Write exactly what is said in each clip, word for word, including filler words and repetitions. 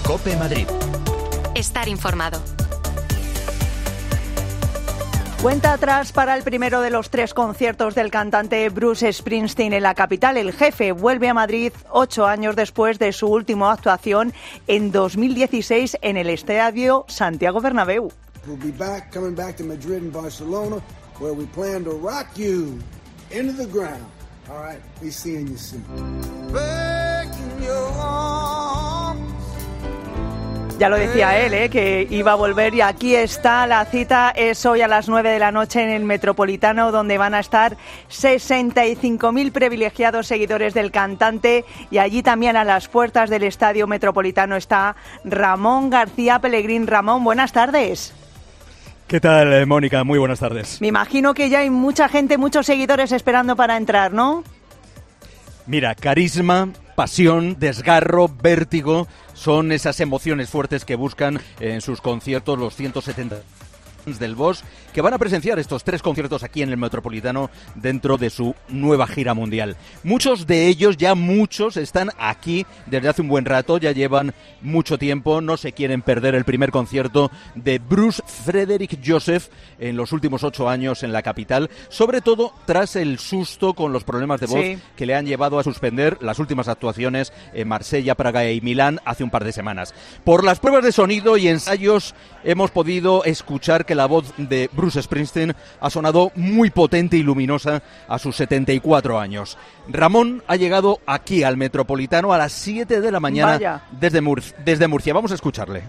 COPE Madrid. Estar informado. Cuenta atrás para el primero de los tres conciertos del cantante Bruce Springsteen en la capital. El jefe vuelve a Madrid ocho años después de su última actuación en dos mil dieciséis en el Estadio Santiago Bernabéu. We'll be back, coming back to Madrid and Barcelona, where we plan to rock you into the ground. All right, be seeing you soon. Back in your arms. Ya lo decía él, ¿eh? que iba a volver, y aquí está. La cita es hoy a las nueve de la noche en el Metropolitano, donde van a estar sesenta y cinco mil privilegiados seguidores del cantante, y allí también a las puertas del Estadio Metropolitano está Ramón García Pellegrín. Ramón, buenas tardes. ¿Qué tal, Mónica? Muy buenas tardes. Me imagino que ya hay mucha gente, muchos seguidores esperando para entrar, ¿no? Mira, carisma, pasión, desgarro, vértigo, son esas emociones fuertes que buscan en sus conciertos los ciento setenta del Bosch, que van a presenciar estos tres conciertos aquí en el Metropolitano dentro de su nueva gira mundial. Muchos de ellos, ya muchos, están aquí desde hace un buen rato, ya llevan mucho tiempo, no se quieren perder el primer concierto de Bruce Frederick Joseph en los últimos ocho años en la capital, sobre todo tras el susto con los problemas de voz sí. que le han llevado a suspender las últimas actuaciones en Marsella, Praga y Milán hace un par de semanas. Por las pruebas de sonido y ensayos hemos podido escuchar que la voz de Bruce Springsteen ha sonado muy potente y luminosa a sus setenta y cuatro años. Ramón ha llegado aquí al Metropolitano a las siete de la mañana desde, Mur- desde Murcia. Vamos a escucharle.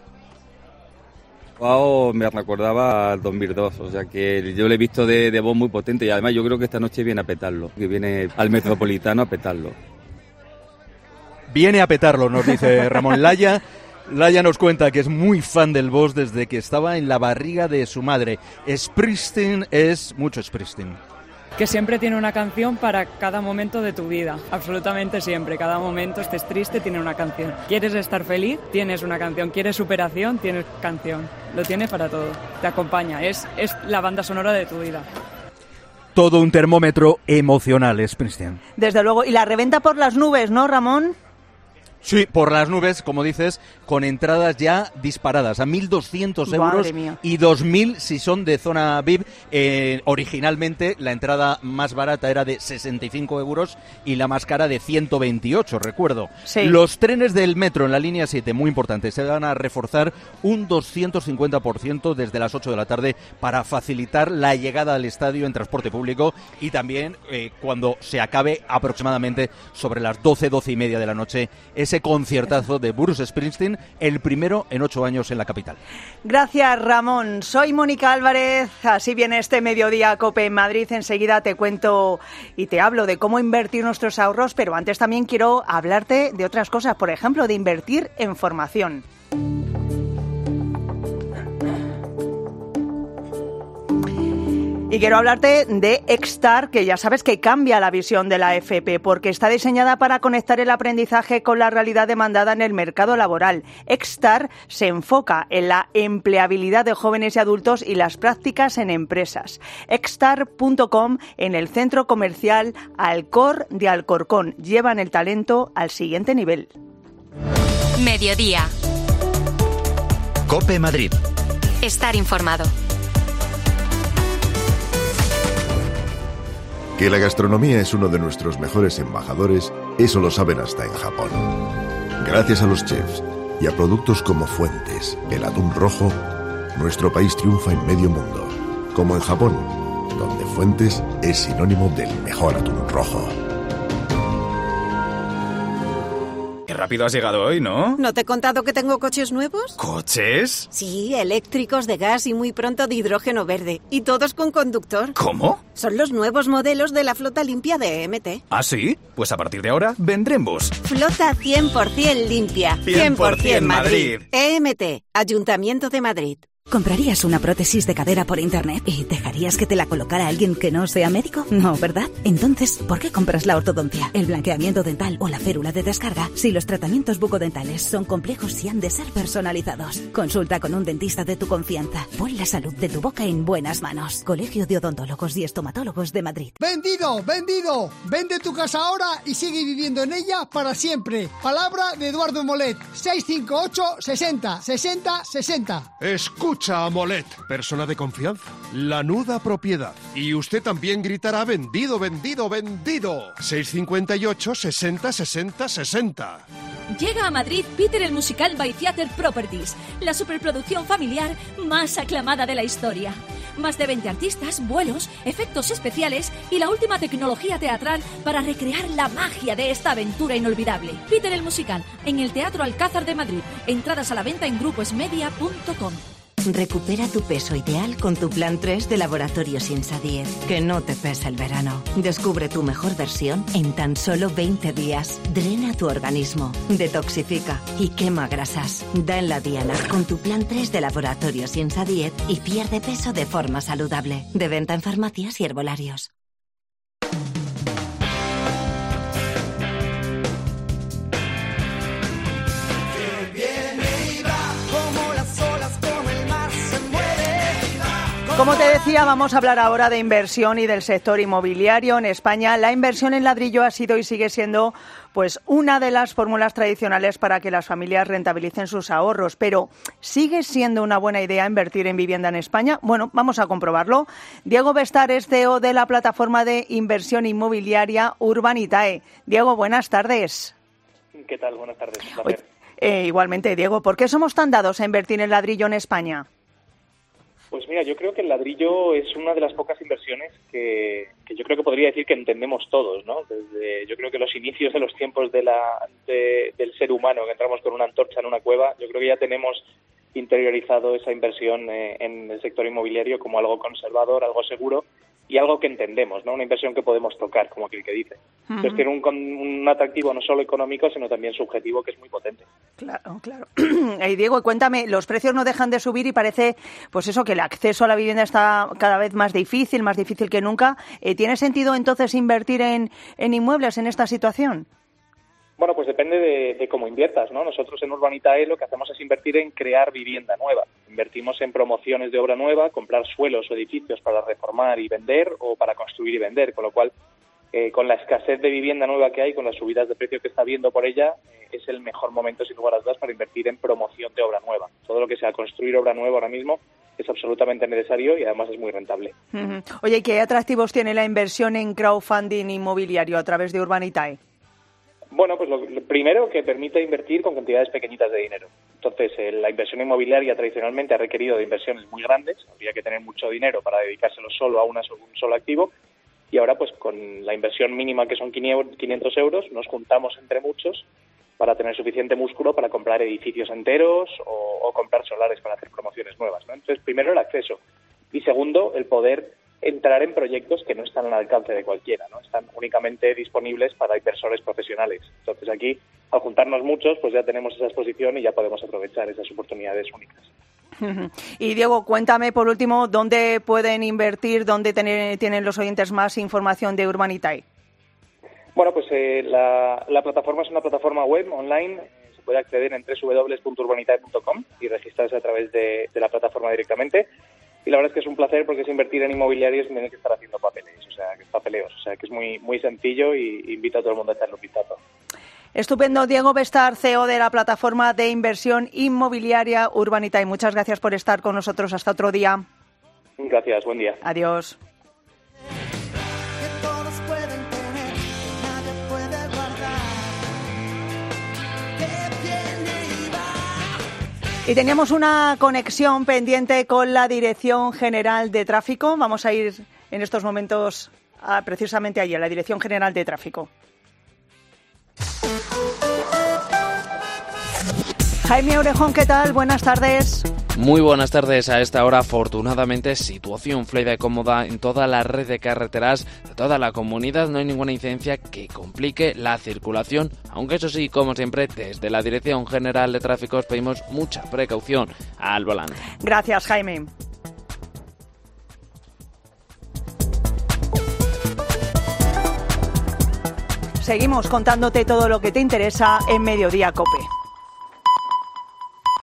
Wow, me recordaba al dos mil dos, o sea que yo lo he visto de, de voz muy potente, y además yo creo que esta noche viene a petarlo, que viene al Metropolitano a petarlo. Viene a petarlo, nos dice Ramón Laya. Laya nos cuenta que es muy fan del Bosch desde que estaba en la barriga de su madre. Springsteen es mucho Springsteen. Que siempre tiene una canción para cada momento de tu vida, absolutamente siempre. Cada momento estés triste, tiene una canción. ¿Quieres estar feliz? Tienes una canción. ¿Quieres superación? Tienes canción. Lo tiene para todo, te acompaña, es, es la banda sonora de tu vida. Todo un termómetro emocional, Springsteen. Desde luego, y la reventa por las nubes, ¿no, Ramón? Sí, por las nubes, como dices, con entradas ya disparadas a mil doscientos euros y dos mil si son de zona V I P. Eh, originalmente la entrada más barata era de sesenta y cinco euros y la más cara de ciento veintiocho, recuerdo. Sí. Los trenes del metro en la línea siete, muy importante, se van a reforzar un doscientos cincuenta por ciento desde las ocho de la tarde para facilitar la llegada al estadio en transporte público, y también eh, cuando se acabe aproximadamente sobre las doce, doce y media de la noche, es ese conciertazo de Bruce Springsteen, el primero en ocho años en la capital. Gracias, Ramón. Soy Mónica Álvarez. Así viene este mediodía COPE en Madrid. Enseguida te cuento y te hablo de cómo invertir nuestros ahorros, pero antes también quiero hablarte de otras cosas, por ejemplo, de invertir en formación. Y quiero hablarte de Extar, que ya sabes que cambia la visión de la F P, porque está diseñada para conectar el aprendizaje con la realidad demandada en el mercado laboral. Extar se enfoca en la empleabilidad de jóvenes y adultos y las prácticas en empresas. Extar punto com, en el centro comercial Alcor de Alcorcón. Llevan el talento al siguiente nivel. Mediodía. COPE Madrid. Estar informado. Que la gastronomía es uno de nuestros mejores embajadores, eso lo saben hasta en Japón. Gracias a los chefs y a productos como Fuentes, el atún rojo, nuestro país triunfa en medio mundo, como en Japón, donde Fuentes es sinónimo del mejor atún rojo. Qué rápido has llegado hoy, ¿no? ¿No te he contado que tengo coches nuevos? ¿Coches? Sí, eléctricos, de gas y muy pronto de hidrógeno verde. Y todos con conductor. ¿Cómo? Son los nuevos modelos de la flota limpia de E M T. ¿Ah, sí? Pues a partir de ahora vendré en bus. Flota cien por ciento limpia. cien por ciento Madrid. E M T, Ayuntamiento de Madrid. ¿Comprarías una prótesis de cadera por internet y dejarías que te la colocara alguien que no sea médico? No, ¿verdad? Entonces, ¿por qué compras la ortodoncia, el blanqueamiento dental o la férula de descarga si los tratamientos bucodentales son complejos y han de ser personalizados? Consulta con un dentista de tu confianza. Pon la salud de tu boca en buenas manos. Colegio de Odontólogos y Estomatólogos de Madrid. ¡Vendido! ¡Vendido! Vende tu casa ahora y sigue viviendo en ella para siempre. Palabra de Eduardo Molet. seis cinco ocho, sesenta, sesenta, sesenta. Escucha a Molet, persona de confianza. Lanuda Propiedad. Y usted también gritará vendido, vendido, vendido. seis cinco ocho, sesenta, sesenta, sesenta. Llega a Madrid Peter el Musical by Theatre Properties, la superproducción familiar más aclamada de la historia. Más de veinte artistas, vuelos, efectos especiales y la última tecnología teatral para recrear la magia de esta aventura inolvidable. Peter el Musical, en el Teatro Alcázar de Madrid. Entradas a la venta en gruposmedia punto com. Recupera tu peso ideal con tu plan tres de Laboratorios Insadiet. Que no te pese el verano. Descubre tu mejor versión en tan solo veinte días. Drena tu organismo, detoxifica y quema grasas. Da en la diana con tu plan tres de Laboratorios Insadiet y pierde peso de forma saludable. De venta en farmacias y herbolarios. Como te decía, vamos a hablar ahora de inversión y del sector inmobiliario. En España, la inversión en ladrillo ha sido y sigue siendo pues una de las fórmulas tradicionales para que las familias rentabilicen sus ahorros. Pero, ¿sigue siendo una buena idea invertir en vivienda en España? Bueno, vamos a comprobarlo. Diego Bestar es C E O de la plataforma de inversión inmobiliaria Urbanitae. Diego, buenas tardes. ¿Qué tal? Buenas tardes. Un placer. Eh, igualmente, Diego, ¿por qué somos tan dados a invertir en ladrillo en España? Pues mira, yo creo que el ladrillo es una de las pocas inversiones que, que yo creo que podría decir que entendemos todos, ¿no? Desde, yo creo que los inicios de los tiempos de la, de, del ser humano, que entramos con una antorcha en una cueva, yo creo que ya tenemos interiorizado esa inversión eh, en el sector inmobiliario como algo conservador, algo seguro y algo que entendemos, ¿no? Una inversión que podemos tocar, como aquel que dice. Uh-huh. Entonces tiene un, un atractivo no solo económico, sino también subjetivo, que es muy potente. Claro, claro. Y Diego, cuéntame, los precios no dejan de subir y parece, pues eso, que el acceso a la vivienda está cada vez más difícil, más difícil que nunca. Eh, ¿Tiene sentido entonces invertir en, en inmuebles en esta situación? Bueno, pues depende de, de cómo inviertas, ¿no? Nosotros en Urbanitae lo que hacemos es invertir en crear vivienda nueva. Invertimos en promociones de obra nueva, comprar suelos o edificios para reformar y vender o para construir y vender, con lo cual, eh, con la escasez de vivienda nueva que hay, con las subidas de precio que está habiendo por ella, eh, es el mejor momento, sin lugar a dudas, para invertir en promoción de obra nueva. Todo lo que sea construir obra nueva ahora mismo es absolutamente necesario y además es muy rentable. Uh-huh. Oye, ¿qué atractivos tiene la inversión en crowdfunding inmobiliario a través de Urbanitae? Bueno, pues lo, lo primero, que permite invertir con cantidades pequeñitas de dinero. Entonces, eh, la inversión inmobiliaria tradicionalmente ha requerido de inversiones muy grandes, habría que tener mucho dinero para dedicárselo solo a una, un solo activo, y ahora pues con la inversión mínima, que son quinientos euros, nos juntamos entre muchos para tener suficiente músculo para comprar edificios enteros o, o comprar solares para hacer promociones nuevas, ¿no? Entonces, primero el acceso, y segundo, el poder entrar en proyectos que no están al alcance de cualquiera, ¿no? Están únicamente disponibles para inversores profesionales. Entonces aquí, al juntarnos muchos, pues ya tenemos esa exposición y ya podemos aprovechar esas oportunidades únicas. Y Diego, cuéntame por último, ¿dónde pueden invertir, dónde tener, tienen los oyentes más información de Urbanitae? Bueno, pues eh, la, la plataforma es una plataforma web online, eh, se puede acceder en doble u doble u doble u punto urbanitae punto com y registrarse a través de, de la plataforma directamente. Y la verdad es que es un placer porque es invertir en inmobiliarios sin tener que estar haciendo papeles, o sea, que es papeleos, o sea, que es muy muy sencillo y invito a todo el mundo a echarle un vistazo. Estupendo. Diego Bestar, C E O de la plataforma de inversión inmobiliaria Urbanitae. Muchas gracias por estar con nosotros. Hasta otro día. Gracias, buen día. Adiós. Y teníamos una conexión pendiente con la Dirección General de Tráfico. Vamos a ir en estos momentos a, precisamente allí, a la Dirección General de Tráfico. Jaime Orejón, ¿qué tal? Buenas tardes. Muy buenas tardes. A esta hora, afortunadamente, situación fluida y cómoda en toda la red de carreteras de toda la comunidad. No hay ninguna incidencia que complique la circulación, aunque eso sí, como siempre, desde la Dirección General de Tráfico os pedimos mucha precaución al volante. Gracias, Jaime. Seguimos contándote todo lo que te interesa en Mediodía COPE.